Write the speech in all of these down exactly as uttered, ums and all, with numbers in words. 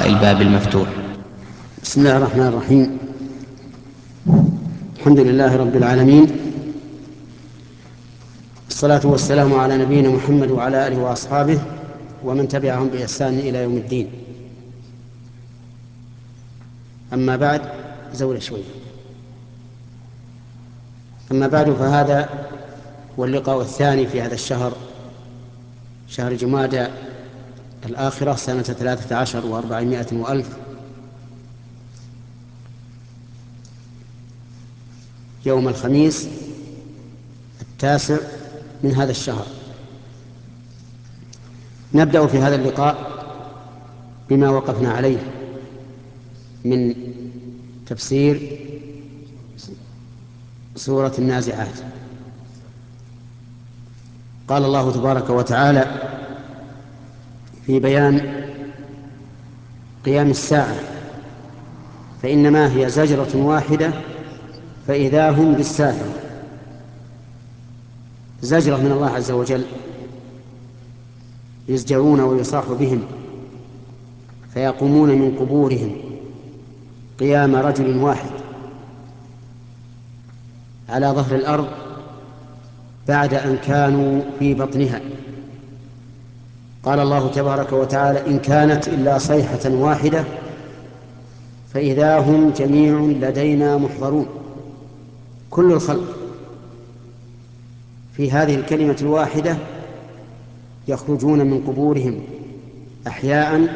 لقاء الباب المفتوح. بسم الله الرحمن الرحيم. الحمد لله رب العالمين، الصلاة والسلام على نبينا محمد وعلى آله وأصحابه ومن تبعهم بإحسان إلى يوم الدين. أما بعد زول شوي أما بعد فهذا هو اللقاء الثاني في هذا الشهر، شهر جمادى الآخرة، سنة ثلاثة عشر وأربعمائة وألف، يوم الخميس التاسع من هذا الشهر. نبدأ في هذا اللقاء بما وقفنا عليه من تفسير سورة النازعات. قال الله تبارك وتعالى في بيان قيام الساعة: فإنما هي زجرة واحدة فإذا هم بالساهرة. زجرة من الله عز وجل، يزجرون ويصاح بهم فيقومون من قبورهم قيام رجل واحد على ظهر الأرض بعد أن كانوا في بطنها. قال الله تبارك وتعالى: إن كانت إلا صيحة واحدة فإذا هم جميع لدينا محضرون. كل الخلق في هذه الكلمة الواحدة يخرجون من قبورهم أحياء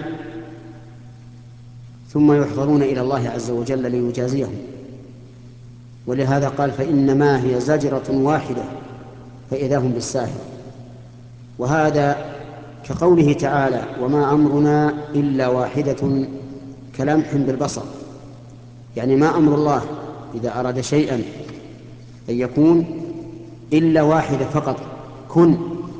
ثم يحضرون إلى الله عز وجل ليجازيهم. ولهذا قال: فإنما هي زجرة واحدة فإذا هم بالساهرة. وهذا كقوله تعالى: وما أمرنا إلا واحدة كلمح بالبصر. يعني ما أمر الله إذا أراد شيئا أن يكون إلا واحدة فقط، كن،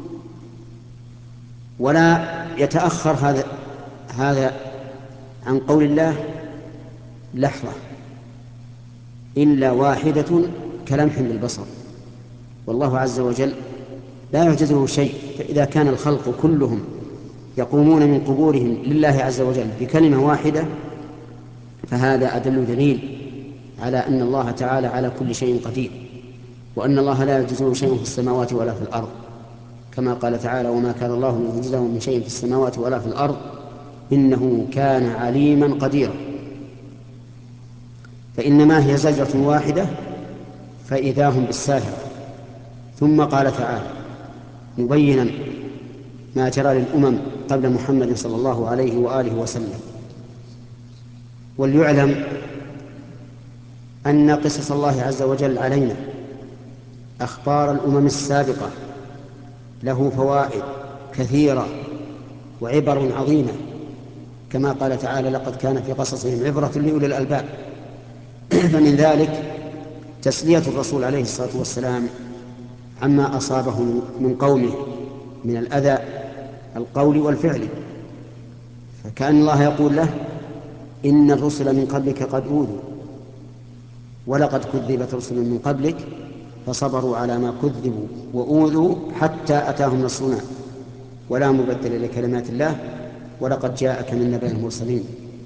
ولا يتأخر هذا هذا عن قول الله لحظة، إلا واحدة كلمح بالبصر. والله عز وجل لا يعجزه شيء، فإذا كان الخلق كلهم يقومون من قبورهم لله عز وجل بكلمة واحدة فهذا أدل دليل على أن الله تعالى على كل شيء قدير، وأن الله لا يعجزه شيء في السماوات ولا في الأرض، كما قال تعالى: وما كان الله ليعجزه من شيء في السماوات ولا في الأرض إنه كان عليما قديرا. فإنما هي زجرة واحدة فإذا هم بالساهرة. ثم قال تعالى مبينا ما جرى للأمم قبل محمد صلى الله عليه وآله وسلم: وليعلم أن قصص الله عز وجل علينا أخبار الأمم السابقة له فوائد كثيرة وعبر عظيمة، كما قال تعالى: لقد كان في قصصهم عبرة لأولي الألباب. فمن ذلك تسلية الرسول عليه الصلاة والسلام عما أصابه من قومه من الأذى القولي والفعلي، فكأن الله يقول له: إن الرسل من قبلك قد أوذوا ولقد كذبت رسل من قبلك فصبروا على ما كذبوا وأوذوا حتى أتاهم نصرنا ولا مبدل لكلمات الله ولقد جاءك من نبأ المرسلين.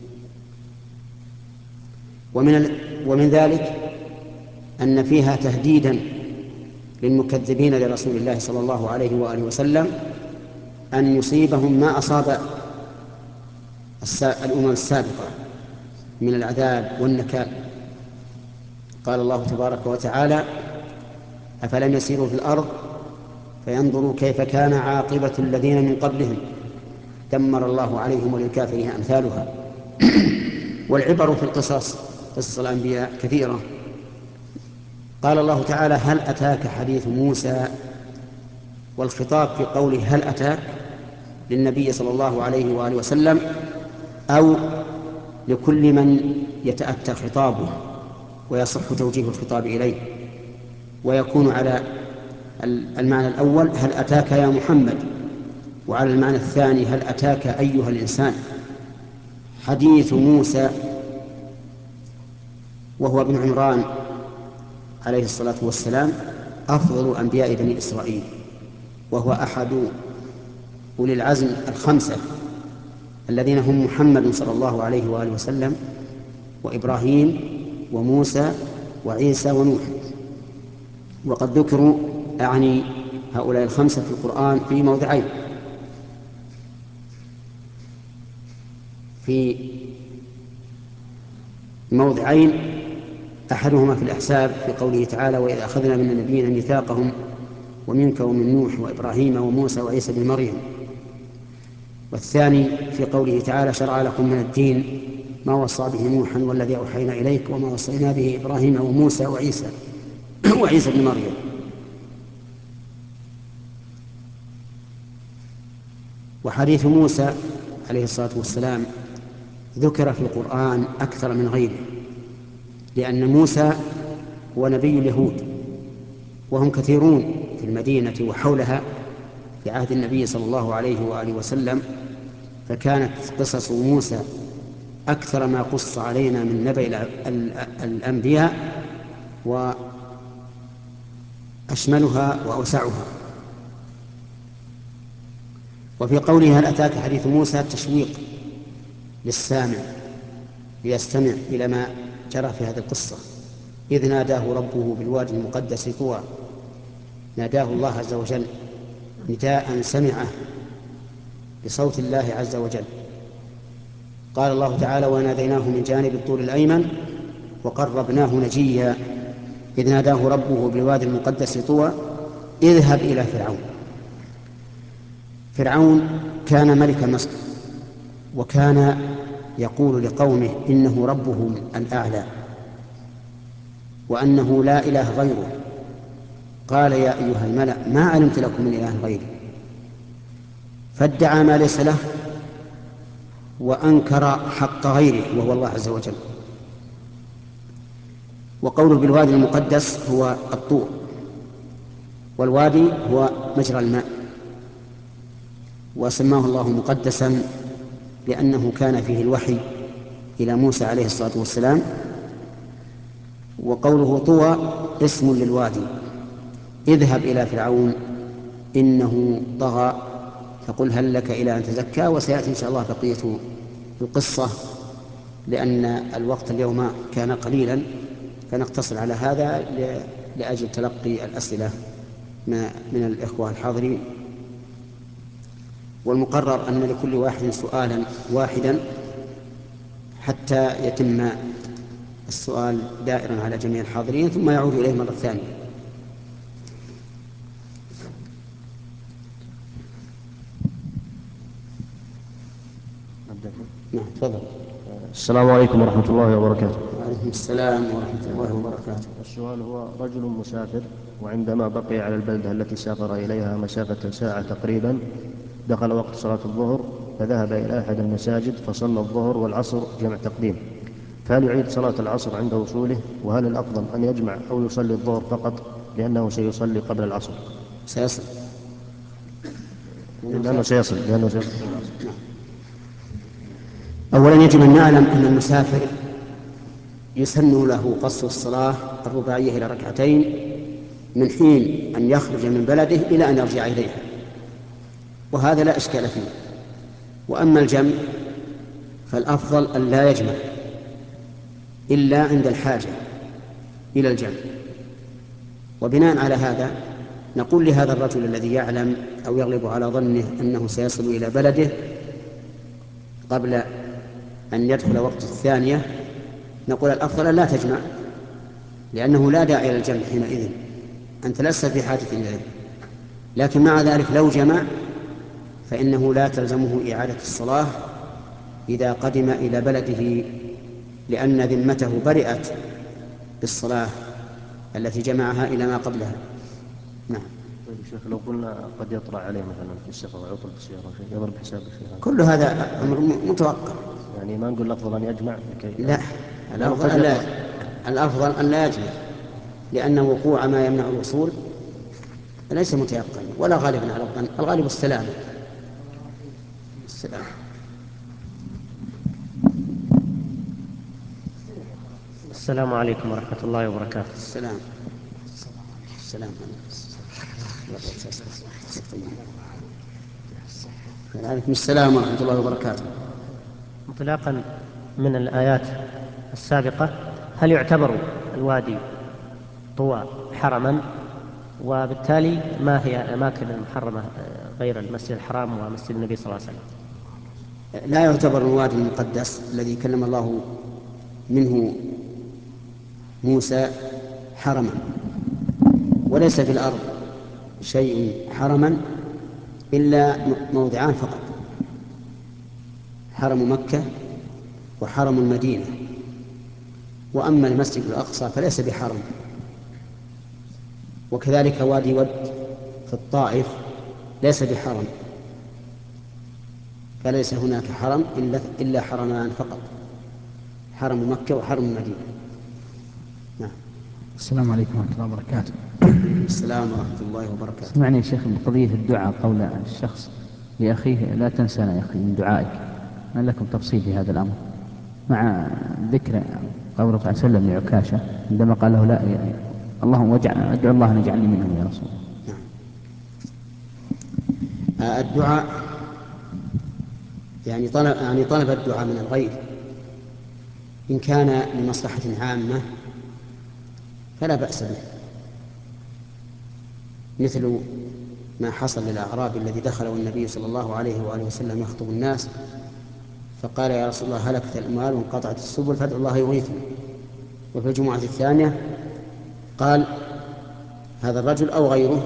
ومن, ومن ذلك أن فيها تهديدا للمكذبين لرسول الله صلى الله عليه وآله وسلم أن يصيبهم ما أصاب الأمم السابقة من العذاب والنكال. قال الله تبارك وتعالى: أفلم يسيروا في الأرض فينظروا كيف كان عاقبة الذين من قبلهم دمر الله عليهم وللكافرين أمثالها. والعبر في القصص، قصص الأنبياء، كثيرة. قال الله تعالى: هل أتاك حديث موسى؟ والخطاب في قوله هل أتاك للنبي صلى الله عليه وآله وسلم أو لكل من يتأتى خطابه ويصح توجيه الخطاب إليه، ويكون على المعنى الأول هل أتاك يا محمد، وعلى المعنى الثاني هل أتاك أيها الإنسان حديث موسى، وهو ابن عمران عليه الصلاة والسلام أفضل أنبياء بني إسرائيل، وهو أحد أولي العزم الخمسة الذين هم محمد صلى الله عليه وآله وسلم وإبراهيم وموسى وعيسى ونوح. وقد ذكروا أعني هؤلاء الخمسة في القرآن في موضعين: في موضعين أحدهما في الأحزاب في قوله تعالى: وإذا أخذنا من النبيين ميثاقهم ومنك ومن نوح وإبراهيم وموسى وعيسى بن مريم. والثاني في قوله تعالى: شرع لكم من الدين ما وصى به نوحا والذي أوحينا إليك وما وصينا به إبراهيم وموسى وعيسى وعيسى بن مريم. وحديث موسى عليه الصلاة والسلام ذكر في القرآن أكثر من غيره، لأن موسى هو نبي اليهود وهم كثيرون في المدينة وحولها في عهد النبي صلى الله عليه وآله وسلم، فكانت قصص موسى أكثر ما قص علينا من نبأ الأنبياء وأشملها وأوسعها. وفي قوله: هل أتاك حديث موسى؟ تشويق للسامع ليستمع إلى ما جرى في هذه القصة. إذ ناداه ربه بالوادي المقدس طوى، ناداه الله عز وجل نداء سمعه بصوت الله عز وجل. قال الله تعالى: وناديناه من جانب الطور الأيمن وقربناه نجيا. إذ ناداه ربه بالوادي المقدس طوى اذهب إلى فرعون. فرعون كان ملك مصر، وكان يقول لقومه إنه ربهم الأعلى وأنه لا إله غيره. قال: يا أيها الملأ ما علمت لكم من إله غيري. فادعى ما ليس له وأنكر حق غيره وهو الله عز وجل. وقوله بالوادي المقدس هو الطور، والوادي هو مجرى الماء، وسماه الله مقدسا لأنه كان فيه الوحي إلى موسى عليه الصلاة والسلام. وقوله طوى اسم للوادي. اذهب إلى فرعون إنه طغى فقل هل لك إلى أن تزكى. وسيأتي إن شاء الله بقية القصة، لأن الوقت اليوم كان قليلا، فنقتصر على هذا لأجل تلقي الأسئلة من الإخوة الحاضرين. والمقرر أن لكل واحد سؤالا واحدا حتى يتم السؤال دائرا على جميع الحاضرين ثم يعود إليه مرة ثانية. نعم تفضل. السلام عليكم ورحمة الله وبركاته. وعليكم السلام ورحمة الله وبركاته. السؤال هو: رجل مسافر وعندما بقي على البلدة التي سافر إليها مسافة ساعة تقريبا دخل وقت صلاة الظهر، فذهب إلى أحد المساجد فصلى الظهر والعصر جمع تقديم، فهل يعيد صلاة العصر عند وصوله؟ وهل الأفضل أن يجمع أو يصلي الظهر فقط لأنه سيصلي قبل العصر؟ سيصل لأنه سيصل لأنه سيصل قبل العصر. نعم. أولا يجب أن نعلم أن المسافر يسن له قصر الصلاة الرباعية إلى ركعتين من حين أن يخرج من بلده إلى أن يرجع إليها، وهذا لا إشكال فيه. وأما الجمع فالأفضل أن لا يجمع إلا عند الحاجة إلى الجمع. وبناء على هذا نقول لهذا الرجل الذي يعلم أو يغلب على ظنه أنه سيصل إلى بلده قبل أن يدخل وقت الثانية، نقول الأفضل أن لا تجمع، لأنه لا داعي إلى الجمع حينئذ، أنت لست في حاجة إليه. لكن مع ذلك لو جمع فإنه لا تلزمه إعادة الصلاة إذا قدم إلى بلده، لأن ذمته برئت بالصلاة التي جمعها إلى ما قبلها. نعم. طيب شيخ، لو قلنا قد يطرأ عليه مثلا في السفر عطل بالسيارة شيء يضرب حساب الشيء؟ كل هذا أمر متوقع. يعني ما نقول الأفضل أن يجمع لكي لا، الأفضل أن لا الأفضل أن لا يجمع، لأن وقوع ما يمنع الوصول ليس متيقنا ولا غالبا على الظن، الغالب السلام. السلام. السلام عليكم ورحمة الله وبركاته. السلام. السلام. وعليكم السلام ورحمة الله وبركاته. انطلاقا من الآيات السابقة، هل يعتبر الوادي طوى حرما؟ وبالتالي ما هي الأماكن المحرمة غير المسجد الحرام ومسجد النبي صلى الله عليه وسلم؟ لا يعتبر الوادي المقدس الذي كلم الله منه موسى حرما، وليس في الأرض شيء حرما إلا موضعان فقط: حرم مكة وحرم المدينة. وأما المسجد الأقصى فليس بحرم. وكذلك وادي ود في الطائف ليس بحرم، فليس هناك حرم إلا, إلا حرمان فقط: حرم مكة وحرم المدينة. نعم. السلام عليكم ورحمة الله وبركاته. السلام ورحمة الله وبركاته. سمعني يا شيخ بقضية الدعاء، قول الشخص لأخيه: لا تنسانا يا أخي من دعائك. ما لكم تفصيل في هذا الأمر، مع ذكر قول الرسول صلى الله عليه وسلم لعكاشة عندما قال له: لا يعني اللهم واجعل ادعو الله ان يجعلني منهم يا رسول الله. نعم. الدعاء يعني طلب يعني طلب الدعاء من الغير إن كان لمصلحة عامة فلا بأس به، مثل ما حصل للأعرابي الذي دخله النبي صلى الله عليه وآله وسلم يخطب الناس، فقال: يا رسول الله هلكت الأموال وانقطعت السبل فادعوا الله يغيثنا. وفي الجمعة الثانية قال هذا الرجل أو غيره: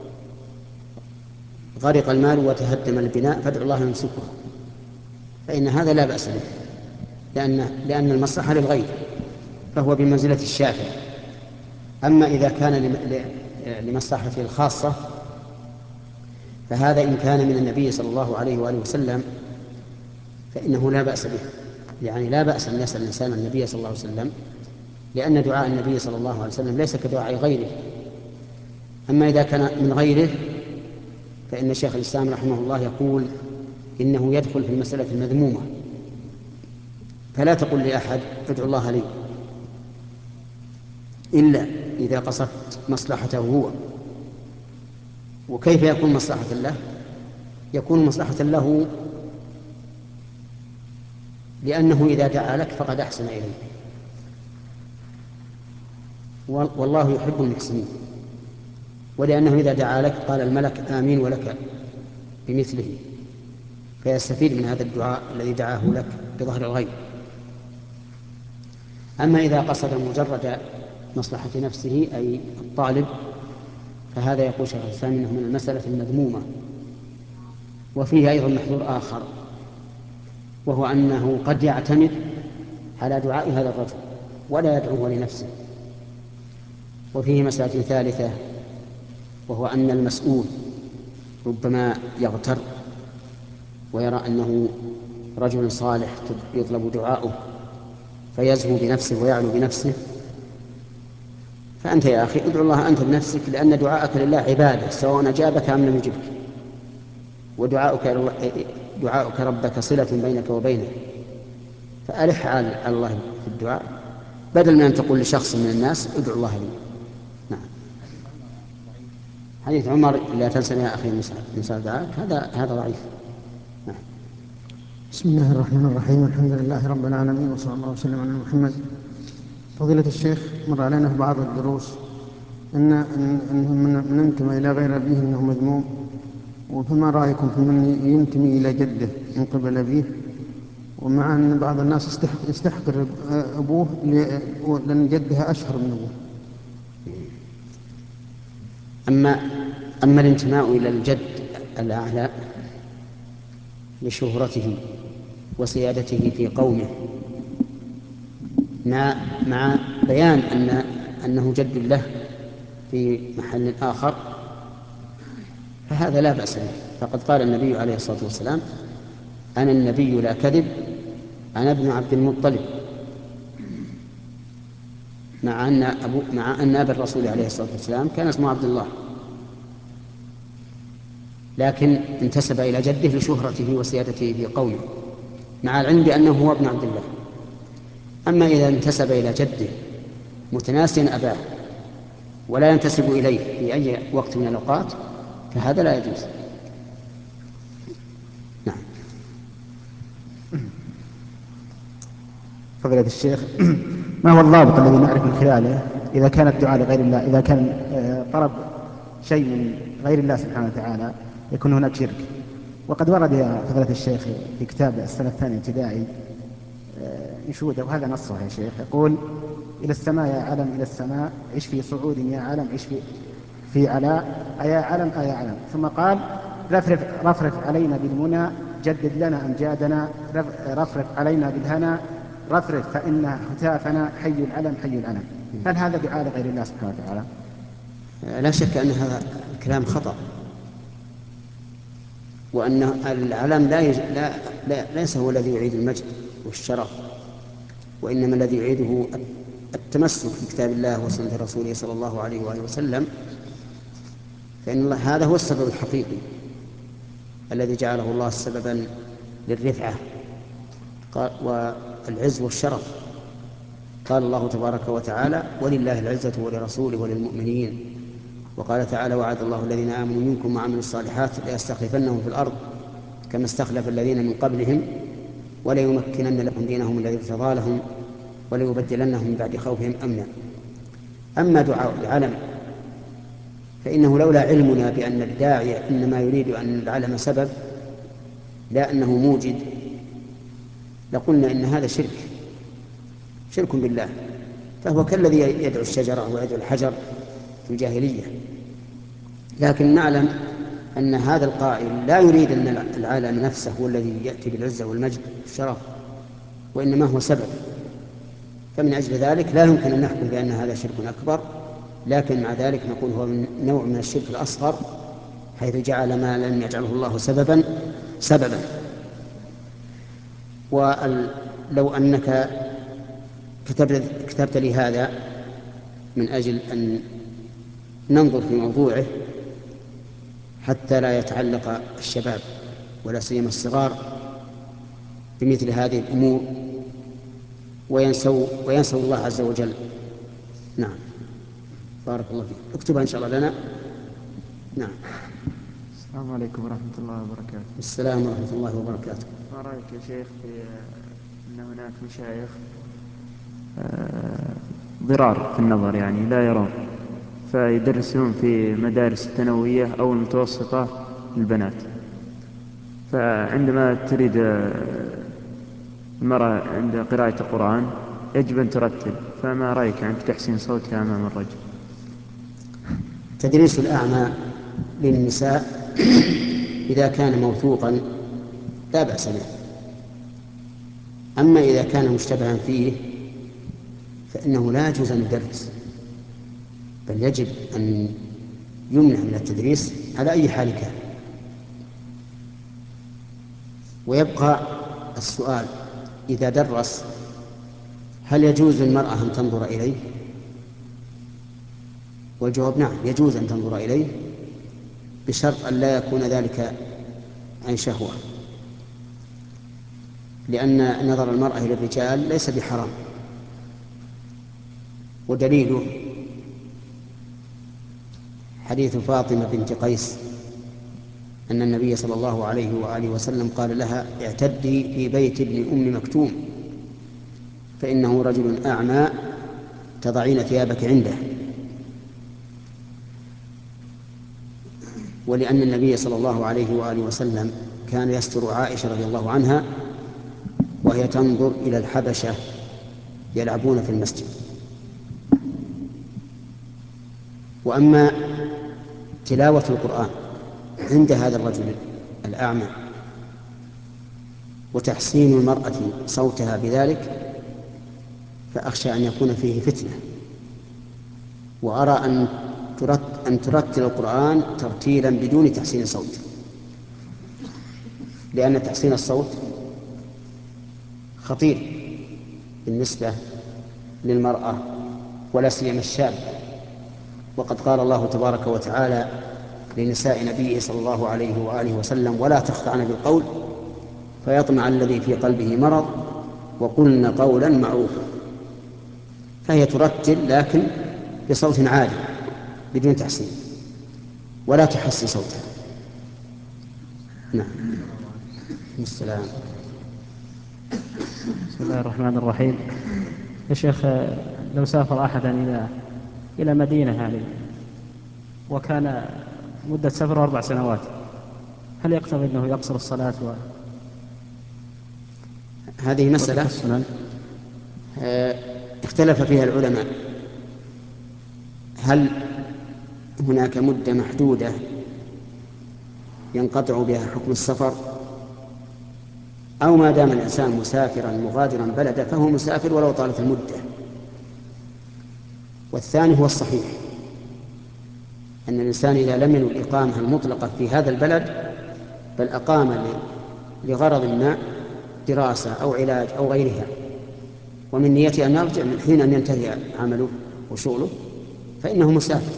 غرق المال وتهدم البناء فادعوا الله يمسكه. فإن هذا لا بأس به، لأن, لأن المصلحة للغير، فهو بمنزلة الشافع. أما إذا كان لمصلحته الخاصة فهذا إن كان من النبي صلى الله عليه وآله وسلم فإنه لا بأس به، يعني لا بأس أن يسأل الإنسان النبي صلى الله عليه وسلم، لأن دعاء النبي صلى الله عليه وسلم ليس كدعاء غيره. أما إذا كان من غيره فإن شيخ الإسلام رحمه الله يقول إنه يدخل في المسألة المذمومة، فلا تقل لأحد ادعو الله لي إلا إذا قصدت مصلحته هو. وكيف يكون مصلحة له؟ يكون مصلحة له لأنه إذا دعا لك فقد أحسن إليك، والله يحب المحسنين، ولأنه إذا دعا لك قال الملك آمين ولك بمثله، فيستفيد من هذا الدعاء الذي دعاه لك بظهر الغيب. أما إذا قصد مجرد مصلحة نفسه أي الطالب فهذا يقول شيخ الإسلام إنه من المسألة المذمومة. وفيه أيضا محذور آخر، وهو أنه قد يعتمد على دعاء هذا الرجل ولا يدعوه لنفسه. وفيه مسألة ثالثة، وهو أن المسؤول ربما يغتر ويرى أنه رجل صالح يطلب دعاؤه فيزهو بنفسه ويعلو بنفسه. فأنت يا أخي ادعو الله أنت بنفسك، لأن دعاءك لله عبادة سواء أجابك أم لم يجبك، ودعاؤك دعاؤك ربك صلة بينك وبينه، فألح على الله في الدعاء بدل من أن تقول لشخص من الناس ادعو الله لي. نعم. حديث عمر لا تنسني يا أخي من سأل دعاءك هذا هذا ضعيف. نعم. بسم الله الرحمن الرحيم، الحمد لله رب العالمين، وصلى الله وسلم على محمد. فضيلة الشيخ، مر علينا في بعض الدروس أن من ينتمي إلى غير أبيه أنه مذموم، فما رأيكم في من ينتمي إلى جده من قبل أبيه، ومع أن بعض الناس يستحقر أبوه لأن جده أشهر من أبوه؟ أما أما الانتماء إلى الجد الأعلى لشهرته وسيادته في قومه مع مع بيان أن أنه جد له في محل آخر فهذا لا بأس به. فقد قال النبي عليه الصلاة والسلام: أنا النبي لا كذب، أنا ابن عبد المطلب، مع أن أبو مع أن أبا الرسول عليه الصلاة والسلام كان اسمه عبد الله، لكن انتسب إلى جده لشهرته وسيادته في قومه مع العلم بأنه هو ابن عبد الله. أما إذا انتسب إلى جده متناسيا أباه ولا ينتسب إليه في أي وقت من الأوقات فهذا لا يجوز. نعم. فضيلة الشيخ، ما هو الضابط الذي نعرف من خلاله إذا كان الدعاء لغير الله، إذا كان طلب شيء من غير الله سبحانه وتعالى يكون هناك شرك؟ وقد ورد يا فضيلة الشيخ في كتاب السنة الثانية ابتدائي انشوده، وهذا نصه يا شيخ، يقول: إلى السماء يا علم، إلى السماء، عش في صعود يا علم، عش في في علاء، أيا علم أيا علم. ثم قال: رفرف, رفرف علينا بالمنى، جدد لنا أمجادنا، رفرف علينا بالهنا، رفرف فإن هتافنا حي العلم حي العلم. هل هذا دعاء لغير الله سبحانه وتعالى؟ لا شك أن هذا الكلام خطأ، وأن العلم لا, يج... لا... لا ليس هو الذي يعيد المجد والشرف، وإنما الذي يعيده التمسك بكتاب الله وسنة رسوله صلى الله عليه وآله وسلم، فإن الله هذا هو السبب الحقيقي الذي جعله الله سببا للرفعة والعز والشرف. قال الله تبارك وتعالى: ولله العزة ولرسوله وللمؤمنين. وقال تعالى: وعد الله الذين آمنوا منكم وعملوا الصالحات ليستخلفنهم في الأرض كما استخلف الذين من قبلهم وليمكنن لهم دينهم الذي ارتضى لهم وليبدلنهم من بعد خوفهم أمنا. أما دعاء العلم فإنه لولا علمنا بأن الداعي إنما يريد أن العلم سبب لا أنه موجد لقلنا إن هذا شرك شرك بالله، فهو كالذي يدعو الشجرة ويدعو الحجر في الجاهلية. لكن نعلم أن هذا القائل لا يريد أن العالم نفسه هو الذي يأتي بالعزة والمجد والشرف، وإنما هو سبب. فمن أجل ذلك لا يمكن أن نحكم بأن هذا شرك أكبر، لكن مع ذلك نقول هو من نوع من الشرك الأصغر، حيث جعل ما لم يجعله الله سببا سببا. ولو أنك كتبت لي هذا من أجل أن ننظر في موضوعه حتى لا يتعلق الشباب ولا سيما الصغار بمثل هذه الأمور وينسوا, وينسوا الله عز وجل. نعم، بارك الله فيك. اكتبها إن شاء الله لنا. نعم. السلام عليكم ورحمة الله وبركاته. السلام ورحمة الله وبركاته. ما رأيك يا شيخ في أن هناك مشايخ ضرار في النظر، يعني لا يرون، فيدرسون في مدارس الثانوية أو المتوسطة للبنات، فعندما تريد المرأة عند قراءة القرآن يجب أن ترتل، فما رأيك عن تحسين صوتها أمام الرجل؟ تدريس الأعمى للنساء إذا كان موثوقا لا بأس به، أما إذا كان مشتبها فيه فإنه لا يجوز أن يدرس، بل يجب أن يمنع من التدريس على أي حال كان. ويبقى السؤال: إذا درس هل يجوز للمرأة أن تنظر إليه؟ والجواب نعم، يجوز أن تنظر إليه بشرط أن لا يكون ذلك عن شهوة، لأن نظر المرأة إلى الرجال ليس بحرام. ودليله حديث فاطمة بنت قيس أن النبي صلى الله عليه وآله وسلم قال لها: اعتدي في بيت ابن أم مكتوم فإنه رجل أعمى تضعين ثيابك عنده. ولأن النبي صلى الله عليه وآله وسلم كان يستر عائشة رضي الله عنها وهي تنظر إلى الحبشة يلعبون في المسجد. وأما تلاوة القرآن عند هذا الرجل الأعمى وتحسين المرأة صوتها بذلك فأخشى أن يكون فيه فتنة، وأرى أن أن ترتل القرآن ترتيلا بدون تحسين صوت، لأن تحسين الصوت خطير بالنسبة للمرأة ولا سيما الشاب. وقد قال الله تبارك وتعالى لنساء نبيه صلى الله عليه وآله وسلم: ولا تخضعن بالقول فيطمع الذي في قلبه مرض وقلن قولا معروفا. فهي ترتل لكن بصوت عالي بدون تحسين، ولا تحسن صوتها. نعم. السلام. بسم الله الرحمن الرحيم. يا شيخ، لو سافر أحدا إلى إلى مدينة يعني وكان مدة سفره أربع سنوات، هل يقتضي أنه يقصر الصلاة و... هذه مسألة السنن؟ آه، اختلف فيها العلماء، هل هناك مدة محدودة ينقطع بها حكم السفر، أو ما دام الإنسان مسافرا مغادرا بلده فهو مسافر ولو طالت المدة. والثاني هو الصحيح، أن الإنسان إذا لم ينوي الإقامة المطلقة في هذا البلد بل أقام لغرض ما، دراسة أو علاج أو غيرها، ومن نيته أن يرجع من حين أن ينتهي عمله وشغله، فإنه مسافر.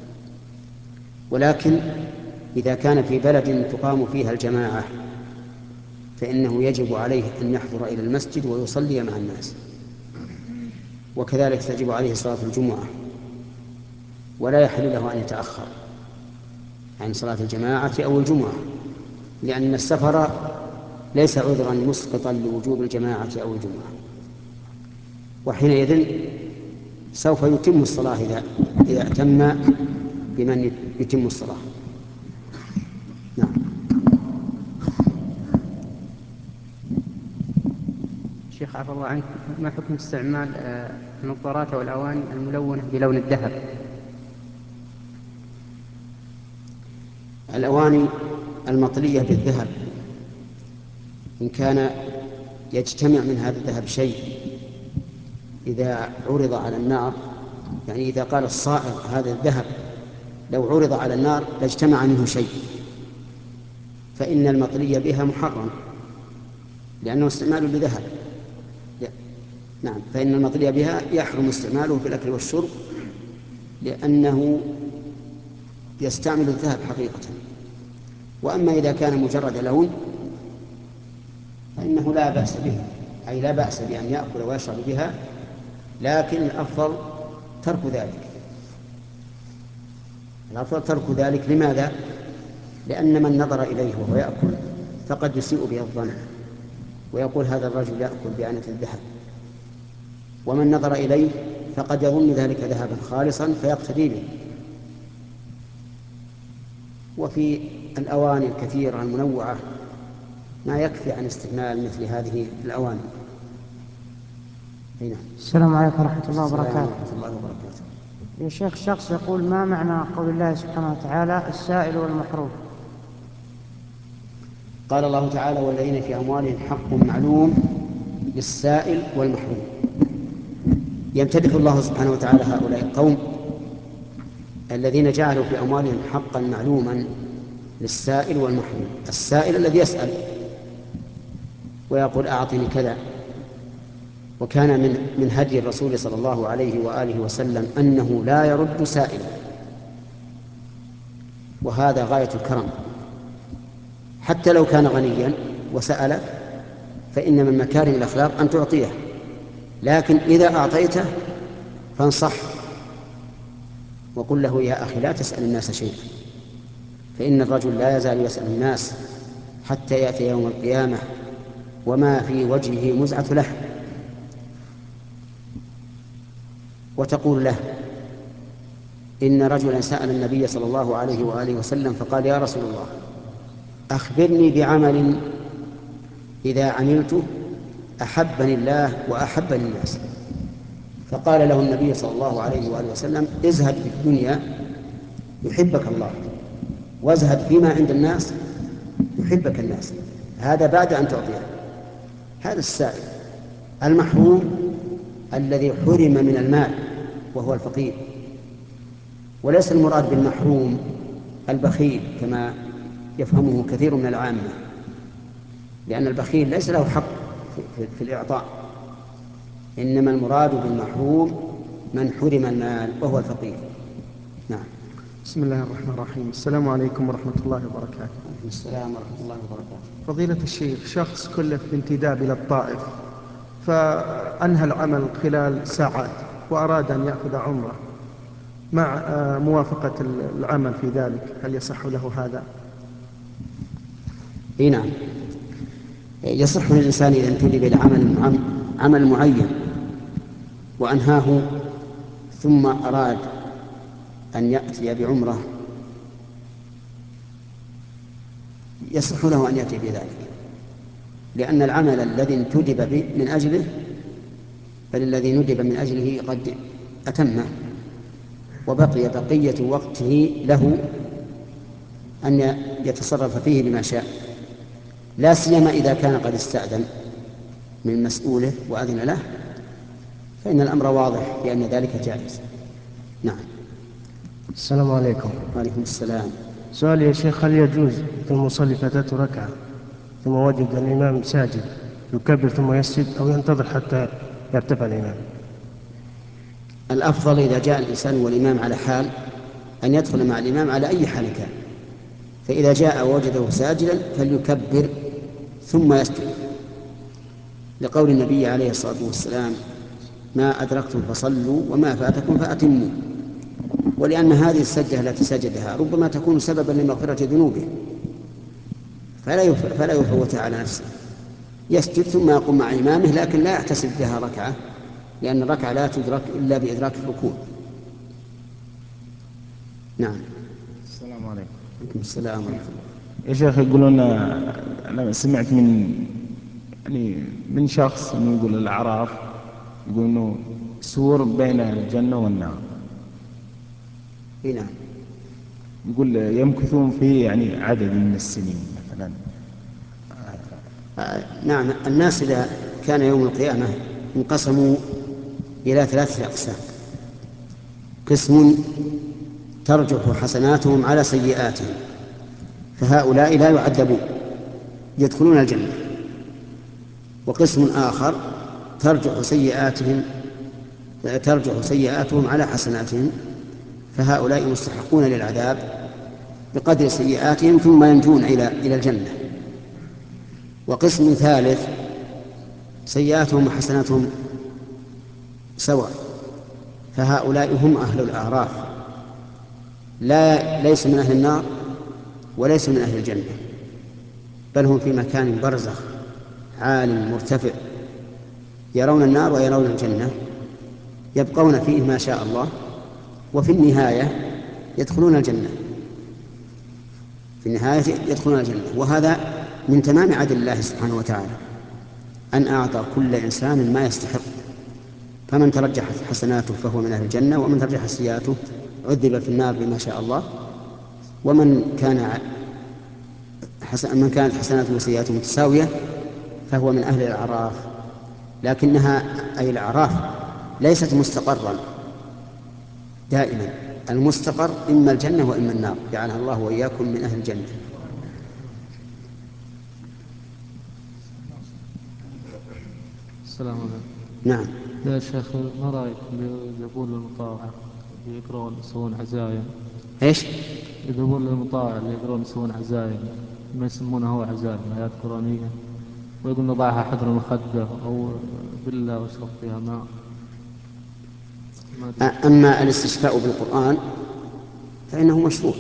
ولكن إذا كان في بلد تقام فيها الجماعة فإنه يجب عليه أن يحضر إلى المسجد ويصلي مع الناس، وكذلك تجب عليه صلاة الجمعة، ولا يحل له أن يتأخر عن صلاة الجماعة أو الجمعة، لأن السفر ليس عذرا مسقطا لوجوب الجماعة أو الجمعة. وحينئذ سوف يتم الصلاة إذا إذا أتم بمن يتم الصلاة. نعم. شيخ عفى الله عنك، ما حكم استعمال النظارات أو الأواني الملونة بلون الذهب؟ الأواني المطلية بالذهب إن كان يجتمع من هذا الذهب شيء إذا عرض على النار، يعني إذا قال الصائغ هذا الذهب لو عرض على النار لاجتمع منه شيء، فإن المطلي بها محرم لأنه استعمال لذهب. نعم، فإن المطلي بها يحرم استعماله في الأكل والشرب لأنه يستعمل الذهب حقيقة. وأما إذا كان مجرد لون فإنه لا بأس به، أي لا بأس بأن يأكل ويشرب بها، لكن الأفضل ترك ذلك. الأفضل ترك ذلك. لماذا؟ لأن من نظر إليه وهو يأكل فقد يسيء به الظن ويقول هذا الرجل يأكل بآنة الذهب، ومن نظر إليه فقد يظن ذلك ذهبا خالصا فيقتدي به. وفي الأواني الكثيرة المنوعة ما يكفي عن استعمال مثل هذه الأواني. هنا. السلام عليكم ورحمة الله وبركاته. السلام ورحمة الله وبركاته. يا شيخ، شخص يقول ما معنى قول الله سبحانه وتعالى السائل والمحروم؟ قال الله تعالى والذين في أموالهم حق معلوم للسائل والمحروم. يمتدح الله سبحانه وتعالى هؤلاء القوم الذين جعلوا في أموالهم حقا معلوما للسائل والمحروم. السائل الذي يسأل ويقول أعطني كذا، وكان من من هدي الرسول صلى الله عليه وآله وسلم أنه لا يرد سائلا، وهذا غاية الكرم. حتى لو كان غنيا وسأل فإن من مكارم الأخلاق أن تعطيه، لكن إذا أعطيته فانصح وقل له يا أخي لا تسأل الناس شيئا، فإن الرجل لا يزال يسأل الناس حتى يأتي يوم القيامة وما في وجهه مزعة لحم، وتقول له إن رجلا سأل النبي صلى الله عليه وآله وسلم فقال يا رسول الله أخبرني بعمل إذا عملته أحبني الله وأحبني الناس. فقال له النبي صلى الله عليه وآله وسلم ازهد في الدنيا يحبك الله، وازهد فيما عند الناس يحبك الناس. هذا بعد أن تعطيه. هذا السائل. المحروم الذي حرم من المال وهو الفقير، وليس المراد بالمحروم البخيل كما يفهمه كثير من العامة، لأن البخيل ليس له حق في, في الإعطاء، إنما المراد بالمحروم من حرم المال وهو الفقير. نعم. بسم الله الرحمن الرحيم. السلام عليكم ورحمة الله وبركاته. السلام ورحمة الله وبركاته. فضيلة الشيخ، شخص كلف بانتداب إلى الطائف فأنهى العمل خلال ساعات وأراد أن يأخذ عمرة مع موافقة العمل في ذلك، هل يصح له هذا؟ اي نعم، يصح للإنسان إذا انتدب إلى عمل عمل معين وأنهاه ثم أراد أن يأتي بعمرة يصح له أن يأتي بذلك، لأن العمل الذي انتدب من أجله بل الذي ندب من أجله قد أتمه، وبقي بقية وقته له أن يتصرف فيه بما شاء، لا سيما إذا كان قد استأذن من مسؤوله وأذن له، فإن الأمر واضح لأن ذلك جائز. نعم. السلام عليكم. وعليكم السلام. سؤال يا شيخ: هل يجوز للمصلي فاتته ركعة ثم وجد الإمام ساجد يكبر ثم يسجد، أو ينتظر حتى يرتفع الإمام؟ الأفضل إذا جاء الإنسان والإمام على حال أن يدخل مع الإمام على أي حال كان، فإذا جاء ووجده ساجدا فليكبر ثم يسجد، لقول النبي عليه الصلاة والسلام: ما أدركتم فصلوا وما فاتكم فأتموا. ولأن هذه السجدة التي سجدها ربما تكون سببا لمغفرة ذنوبه، فلا فلا يفوتها على نفسه، يسجد ثم يقوم مع إمامه، لكن لا يحتسب بها ركعة، لأن الركعة لا تدرك إلا بإدراك الركوع. نعم. السلام عليكم. وعليكم السلام ورحمة الله. يا شيخ، يقولون أنا سمعت من يعني من شخص إنه يقول الأعراف يقول إنه سور بين الجنة والنار. نعم. يقول يمكثون فيه يعني عدد من السنين مثلا. آه نعم. الناس إذا كان يوم القيامة انقسموا إلى ثلاثة أقسام: قسم ترجح حسناتهم على سيئاتهم، فهؤلاء لا يعذبون يدخلون الجنة، وقسم آخر ترجح سيئاتهم ترجح سيئاتهم على حسناتهم، فهؤلاء مستحقون للعذاب بقدر سيئاتهم ثم ينجون إلى إلى الجنة. وقسم ثالث سيئاتهم وحسناتهم سواء، فهؤلاء هم أهل الأعراف، لا ليس من أهل النار وليس من أهل الجنة، بل هم في مكان برزخ عال مرتفع، يرون النار ويرون الجنة، يبقون فيه ما شاء الله، وفي النهاية يدخلون الجنة في النهاية يدخلون الجنة. وهذا من تمام عدل الله سبحانه وتعالى، أن أعطى كل إنسان ما يستحق، فمن ترجحت حسناته فهو من أهل الجنة، ومن ترجحت سيئاته عذب في النار بما شاء الله، ومن كان حسن من كانت حسناته وسيئاته متساوية فهو من أهل الأعراف. لكنها أي الأعراف ليست مستقرا دائما، المستقر إما الجنة وإما النار، جعلها الله وإياكم من أهل الجنة. السلام عليكم. نعم. يا شيخ، ما رأيك يذهبون للمطاوعة يقرون يسوون عزايم؟ ايش؟ يذهبون للمطاوعة اللي يقرون يسوون عزايم، ما يسمونه هو عزايم، آيات قرآنية، ويقول نضعها حذر المخدة أو بالله واشرب فيها ماء. أما الاستشفاء بالقرآن فإنه مشروع،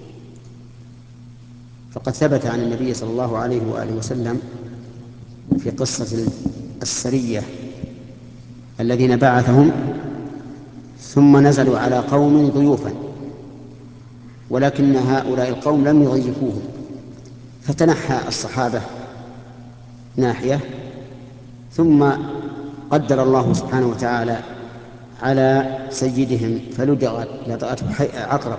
فقد ثبت عن النبي صلى الله عليه وآله وسلم في قصة السرية الذين بعثهم ثم نزلوا على قوم ضيوفا، ولكن هؤلاء القوم لم يضيفوهم، فتنحى الصحابة ناحية، ثم قدر الله سبحانه وتعالى على سيدهم فلدغت لدغته عقرب،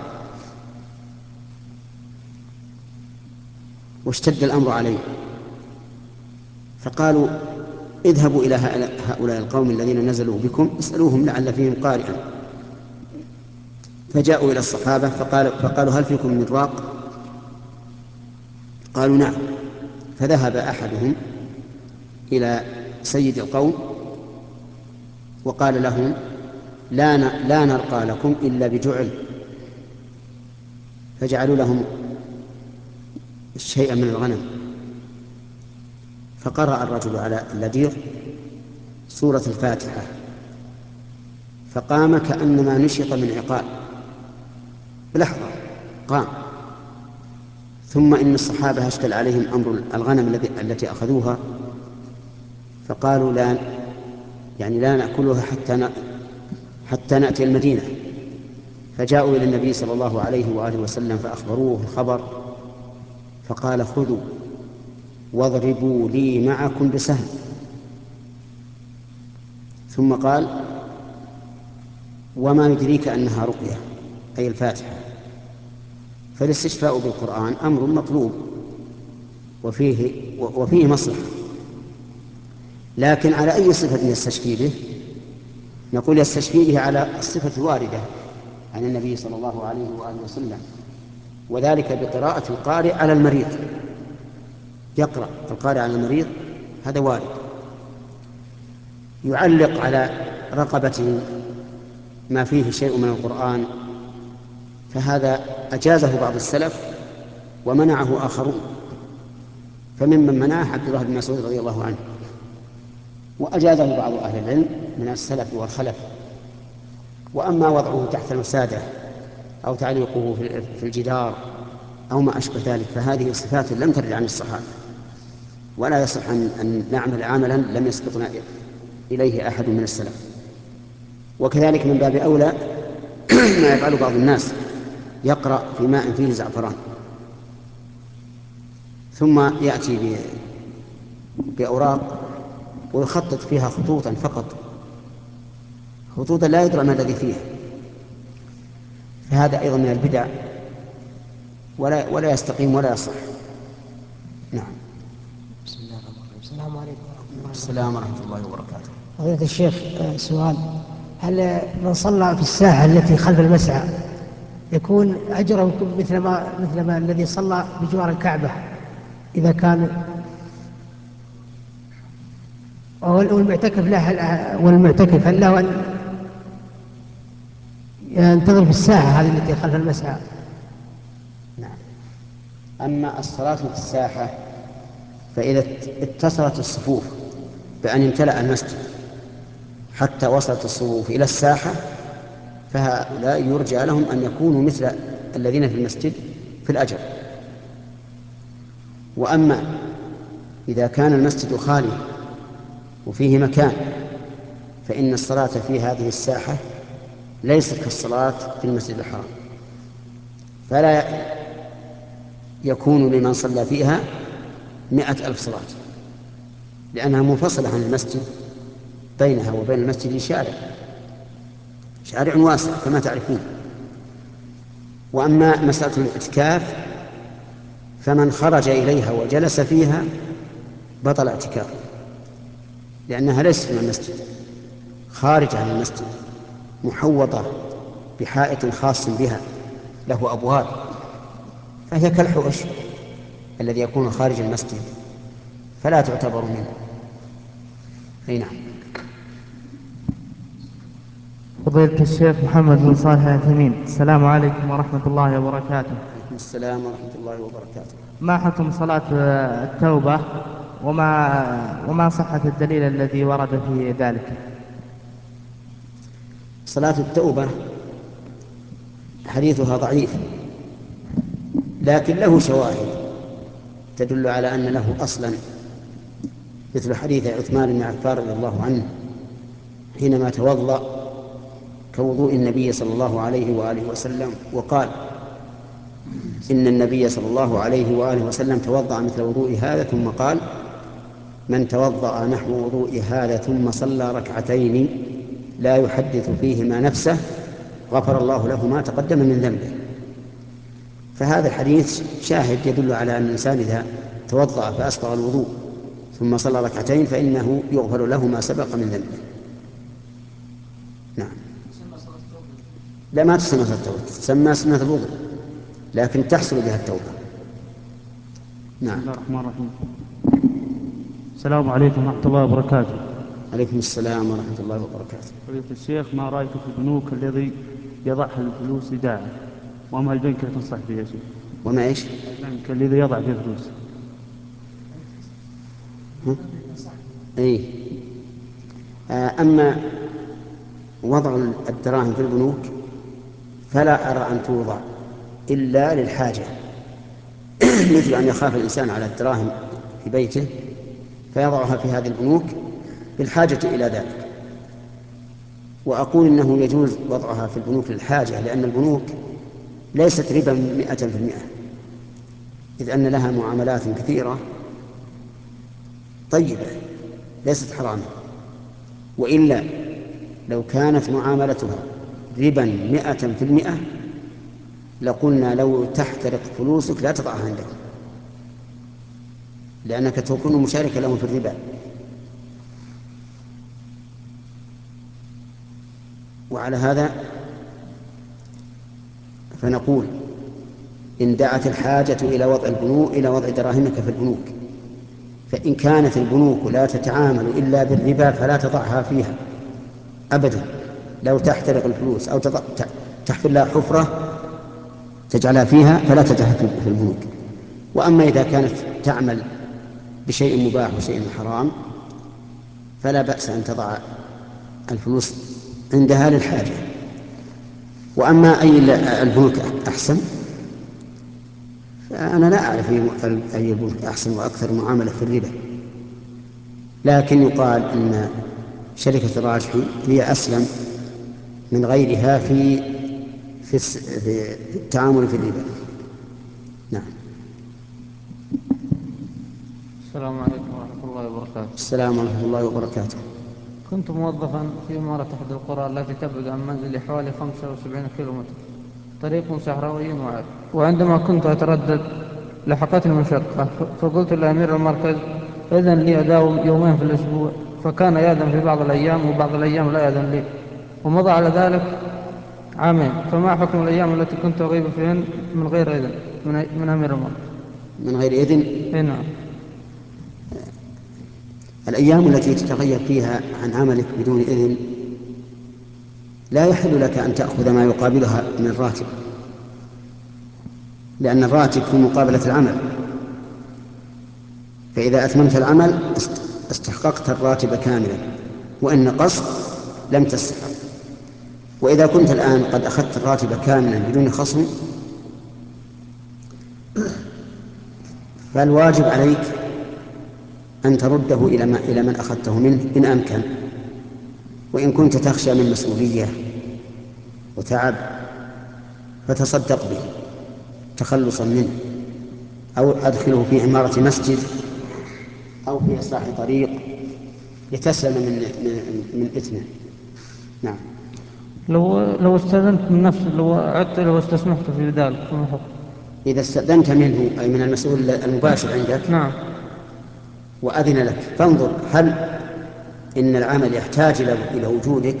واشتد الأمر عليه، فقالوا اذهبوا إلى هؤلاء القوم الذين نزلوا بكم اسألوهم لعل فيهم قارئا. فجاءوا إلى الصحابة فقال فقالوا هل فيكم من راق؟ قالوا نعم. فذهب أحدهم إلى سيد القوم وقال لهم لا لا نرقى لكم إلا بجعل، فجعلوا لهم شيئا من الغنم، فقرأ الرجل على اللديغ سورة الفاتحة، فقام كأنما نشط من عقال بلحظة، قام. ثم إن الصحابة أشكل عليهم أمر الغنم التي أخذوها، فقالوا لا يعني لا نأكلها حتى حتى نأتي المدينة. فجاءوا إلى النبي صلى الله عليه وآله وسلم فأخبروه الخبر، فقال خذوا واضربوا لي معكم بسهم. ثم قال وما يدريك أنها رقية، أي الفاتحة. فالاستشفاء بالقرآن أمر مطلوب وفيه, وفيه مصلحة، لكن على أي صفة يستشفي به؟ نقول يستشفي به على الصفة الواردة عن النبي صلى الله عليه وآله وسلم، وذلك بقراءة القارئ على المريض. يقرأ القارئ على المريض، هذا وارد. يعلق على رقبته ما فيه شيء من القرآن، فهذا أجازه بعض السلف ومنعه آخرون، فممن منعه عبد الله بن مسعود رضي الله عنه، وأجازه بعض أهل العلم من السلف والخلف. وأما وضعه تحت المسادة أو تعليقه في الجدار أو ما أشبه ذلك فهذه صفات لم ترد عن الصحابة، ولا يصح أن نعمل عملا لم يسبقنا إليه أحد من السلف. وكذلك من باب أولى ما يفعل بعض الناس، يقرأ في ماء فيه زعفران ثم يأتي بأوراق ويخطط فيها خطوطا فقط، خطوطا لا يدرى ما الذي فيها، فهذا أيضا من البدع ولا, ولا يستقيم ولا يصح. نعم. بسم الله الرحمن الرحيم. السلام عليكم ورحمة الله. السلام ورحمة الله وبركاته. فضيلة الشيخ، سؤال: هل من صلى في الساحة التي خلف المسعى يكون أجره مثل ما مثل ما الذي صلى بجوار الكعبة إذا كان، والمعتكف له والمعتكف هل له أن ينتظر في الساحة هذه التي خلف المسعى؟ نعم. أما الصلاة في الساحة فإذا اتصلت الصفوف بأن امتلأ المسجد حتى وصلت الصفوف إلى الساحة فهؤلاء يرجى لهم أن يكونوا مثل الذين في المسجد في الأجر. وأما إذا كان المسجد خالي وفيه مكان فإن الصلاة في هذه الساحة ليست كالصلاة في المسجد الحرام، فلا يكون لمن صلى فيها مئة ألف صلاة، لأنها منفصلة عن المسجد، بينها وبين المسجد شارع شارع واسع كما تعرفون. وأما مسألة الاعتكاف فمن خرج إليها وجلس فيها بطل اعتكافه، لأنها ليست من المسجد، خارج عن المسجد، محوطة بحائط خاص بها له أبواب، فهي كالحوش الذي يكون خارج المسجد، فلا تعتبر منه. أي نعم. فضيلة الشيخ محمد بن صالح العثيمين، السلام عليكم ورحمة الله وبركاته. عليكم السلام ورحمة الله وبركاته. ما حكم صلاة التوبة وما وما صحة الدليل الذي ورد في ذلك؟ صلاة التوبة حديثها ضعيف، لكن له شواهد تدل على أن له أصلا، مثل حديث عثمان بن عفان رضي الله عنه حينما توضأ كوضوء النبي صلى الله عليه وآله وسلم وقال إن النبي صلى الله عليه وآله وسلم توضأ مثل وضوء هذا، ثم قال من توضأ نحو وضوء هذا ثم صلى ركعتين لا يحدث فيهما نفسه غفر الله له ما تقدم من ذنبه. فهذا الحديث شاهد يدل على أن الإنسان إذا توضأ فأسبغ الوضوء ثم صلى ركعتين فإنه يغفر له ما سبق من ذنبه. نعم. لا، ما تسمى صلاة التوبة، تسمى سنة الوضوء، لكن تحصل بها التوبة. نعم. بسم الله الرحمن الرحيم. السلام عليكم ورحمة الله وبركاته. عليكم السلام ورحمة الله وبركاته. فضيلة الشيخ، ما رأيك في البنوك الذي يضعها الفلوس إيداعا، وما البنك تنصح به يا شيخ؟ وما إيش؟ البنك الذي يضع فيه فلوس. إيه. أما وضع الدراهم في البنوك فلا أرى أن توضع إلا للحاجة، مثل أن يخاف الإنسان على الدراهم في بيته فيضعها في هذه البنوك بالحاجة إلى ذلك. وأقول إنه يجوز وضعها في البنوك للحاجة، لأن البنوك ليست ربا مئة في المئة، إذ أن لها معاملات كثيرة طيبة ليست حراما. وإلا لو كانت معاملتها ربا مئة في المئة لقلنا لو تحترق فلوسك لا تضعها عندك، لأنك تكون مشاركا لهم في الربا. وعلى هذا فنقول إن دعت الحاجة إلى وضع البنوك إلى وضع دراهمك في البنوك، فإن كانت البنوك لا تتعامل إلا بالربا فلا تضعها فيها أبدا، لو تحترق الفلوس أو تحفر لها حفرة تجعلها فيها فلا تجعلها في البنوك. وأما إذا كانت تعمل بشيء مباح وشيء حرام فلا بأس أن تضع الفلوس عندها للحاجة. وأما أي البنوك أحسن فأنا لا أعرف أي البنوك أحسن وأكثر معاملة في الربا، لكن يقال أن شركة الراجحي هي أسلم من غيرها في في في التعامل في الربا. نعم. السلام عليكم ورحمة الله وبركاته. السلام ورحمة الله وبركاته. كنت موظفا في إمارة أحد القرى التي تبعد عن منزلي حوالي خمسة وسبعين كيلومتر، طريق صحراوي وعاد. وعندما كنت أتردد لحقتني مشقة، فقلت لأمير المركز إذن لي أداوم يومين في الأسبوع، فكان يأذن في بعض الأيام وبعض الأيام لا يأذن لي، ومضى على ذلك عامين. فما حكم الأيام التي كنت أغيب فيهن من غير إذن من, من أمير المركز؟ من غير إذن؟ إيه نعم. الأيام التي تتغير فيها عن عملك بدون إذن لا يحل لك أن تأخذ ما يقابلها من الراتب، لأن الراتب في مقابلة العمل، فإذا أتممت العمل استحققت الراتب كاملا، وإن نقصت لم تستحق. وإذا كنت الآن قد أخذت الراتب كاملا بدون خصم فالواجب عليك أن ترده إلى ما إلى من أخذته منه إن أمكن. وإن كنت تخشى من مسؤولية وتعب فتصدق به تخلصا منه، أو أدخله في عمارة مسجد أو في إصلاح طريق لتسلم من من, من إثمه. نعم. لو لو استأذنت من نفسه، لو عدت لو استسمحت في ذلك فما حكم؟ إذا استأذنت منه أي من المسؤول المباشر عندك نعم وأذن لك، فانظر هل إن العمل يحتاج إلى وجودك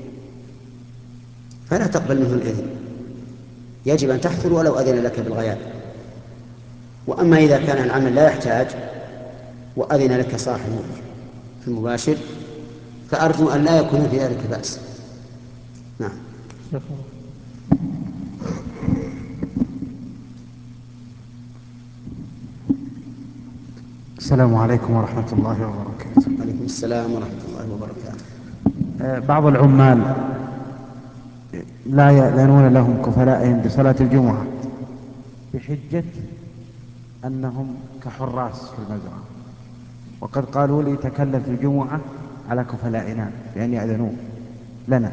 فلا تقبل منه الإذن، يجب أن تحضر ولو أذن لك بالغياب. وأما إذا كان العمل لا يحتاج وأذن لك صاحبك في المباشر فأرجو أن لا يكون في ذلك بأس. نعم. السلام عليكم ورحمة الله وبركاته. عليكم السلام ورحمة الله وبركاته. بعض العمال لا يأذنون لهم كفلائهم بصلاة الجمعة بحجة أنهم كحراس في المزرعة، وقد قالوا لي تكلم في الجمعة على كفلائنا بأن يأذنون لنا،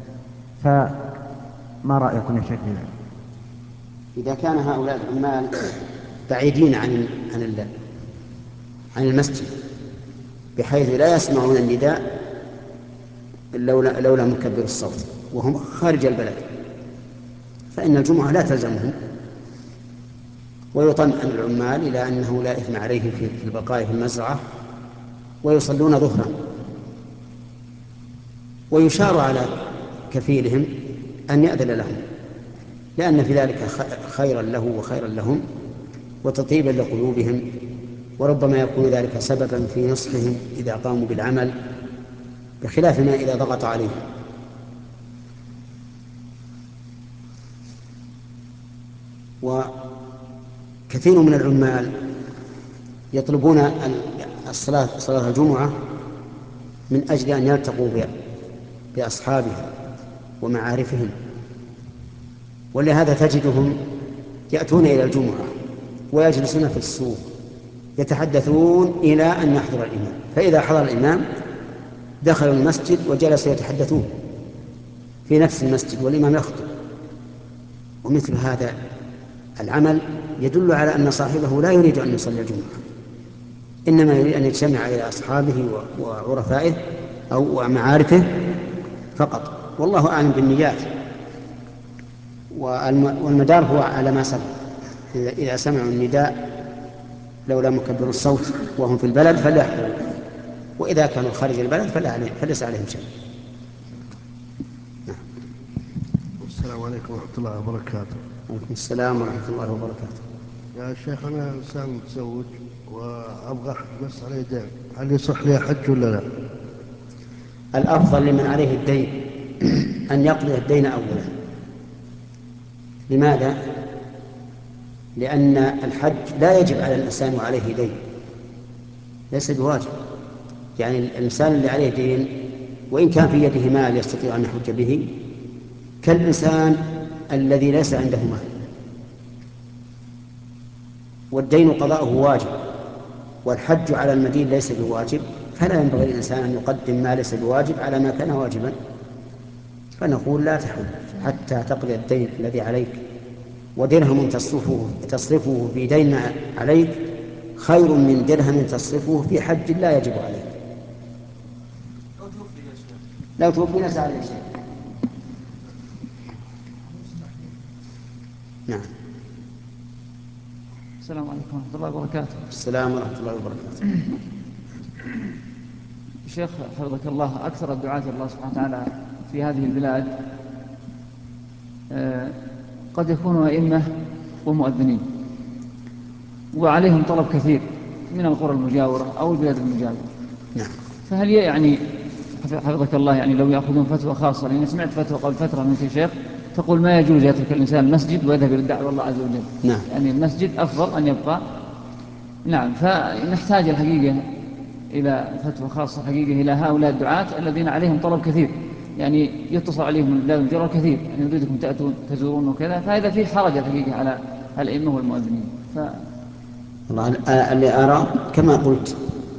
فما رأيكم يا شيخ بذلك؟ إذا كان هؤلاء العمال بعيدين عن عن عن المسجد بحيث لا يسمعون النداء لولا لولا مكبر الصوت وهم خارج البلد فإن الجمعة لا تلزمهم، ويطمئن العمال إلى أنه لا إثم عليهم في البقاء في المزرعة ويصلون ظهرا، ويشار على كفيلهم أن يأذن لهم، لأن في ذلك خيرا له وخيرا لهم وتطيبا لقلوبهم، وربما يكون ذلك سببا في نصحهم إذا قاموا بالعمل بخلاف ما إذا ضغط عليهم. وكثير من العمال يطلبون الصلاة صلاة الجمعة من أجل أن يلتقوا بأصحابهم ومعارفهم، ولهذا تجدهم يأتون إلى الجمعة ويجلسون في السوق يتحدثون إلى أن يحضر الإمام، فإذا حضر الإمام دخلوا المسجد وجلسوا يتحدثون في نفس المسجد والإمام يخطب، ومثل هذا العمل يدل على أن صاحبه لا يريد أن يصلي الجمعة، إنما يريد أن يجتمع إلى أصحابه وعرفائه أو معارفه فقط، والله أعلم بالنيات. والمدار هو على ما سبق، إذا سمعوا النداء لولا مكبر الصوت وهم في البلد فليحضروا، وإذا كانوا خارج البلد فليس عليهم شيء. السلام عليكم ورحمة الله وبركاته. وعليكم السلام ورحمة الله وبركاته. يا شيخ أنا إنسان متزوج وأبغى أحج بس علي دين، هل يصح لي أحج ولا لا؟ الأفضل لمن عليه الدين أن يقضي الدين أولا. لماذا؟ لأن الحج لا يجب على الإنسان وعليه دين، ليس بواجب. يعني الإنسان اللي عليه دين وإن كان في يده مال يستطيع أن يحج به كالإنسان الذي ليس عنده مال، والدين قضاؤه واجب والحج على المدين ليس بواجب، فلا ينبغي الإنسان أن يقدم ما ليس بواجب على ما كان واجبا. فنقول لا تحج حتى تقضي الدين الذي عليك، ودرهم تصرفه, تصرفه في دين عليك خير من درهم تصرفه في حج لا يجب عليك. لو توفي ليس عليه شيء. نعم. السلام عليكم ورحمة الله وبركاته. السلام ورحمة الله وبركاته. شيخ حفظك الله، أكثر الدعاة الله سبحانه وتعالى في هذه البلاد قد يكونوا أئمة ومؤذنين وعليهم طلب كثير من القرى المجاورة أو البلاد المجاورة. نعم. فهل يعني حفظك الله يعني لو يأخذون فتوى خاصة، لأني سمعت فتوى قبل فترة منك يا شيخ تقول ما يجوز يترك الإنسان المسجد ويذهب إلى الدعوة الله عز وجل. نعم. يعني المسجد أفضل أن يبقى. نعم. فنحتاج الحقيقة إلى فتوى خاصة حقيقة إلى هؤلاء الدعاة الذين عليهم طلب كثير، يعني يتصل عليهم من البلاد المجاورة كثير، يعني يريدكم تأتون تزورون وكذا، فهذا فيه حرج الحقيقة على الأئمة والمؤذنين. ف... والله اللي أرى كما قلت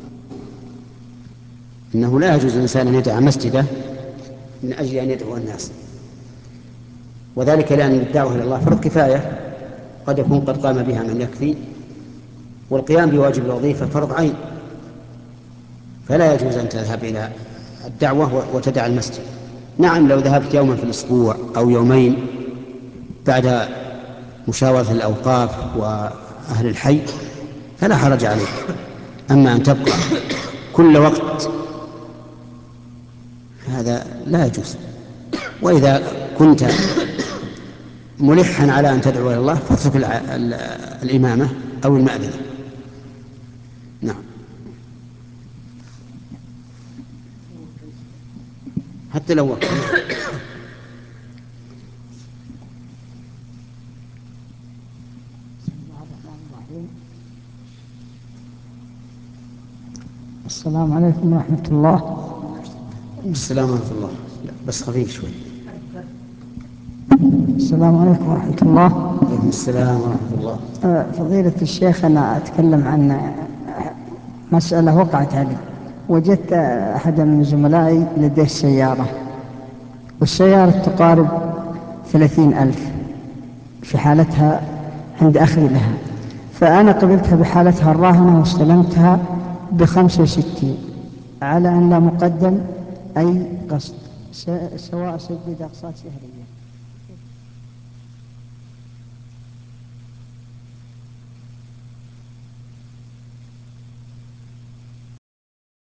إنه لا يجوز الإنسان أن يدعى مسجده من أجل أن يدعو الناس، وذلك لأن الدعوة إلى الله فرض كفاية قد يكون قد قام بها من يكفي، والقيام بواجب الوظيفة فرض عين، فلا يجوز أن تذهب إلى الدعوة وتدع المسجد. نعم لو ذهبت يوما في الأسبوع أو يومين بعد مشاورة الأوقاف وأهل الحي فلا حرج عليك، أما أن تبقى كل وقت هذا لا يجوز. وإذا كنت ملحا على أن تدعو إلى الله فاترك الإمامة أو المأذنة. نعم. حتى لو وقت. السلام عليكم ورحمة الله. السلام ورحمة الله. لا بس خفيف شوي. السلام عليكم ورحمة الله. وعليكم السلام ورحمة الله. فضيلة الشيخ، أنا أتكلم عن مسألة وقعت علي. وجدت أحد من زملائي لديه سيارة، والسيارة تقارب ثلاثين ألف في حالتها عند أخي لها، فأنا قبلتها بحالتها الراهنة واستلمتها بخمسة وستين على أن لا مقدم أي قسط، سواء سدد أقساط شهرية.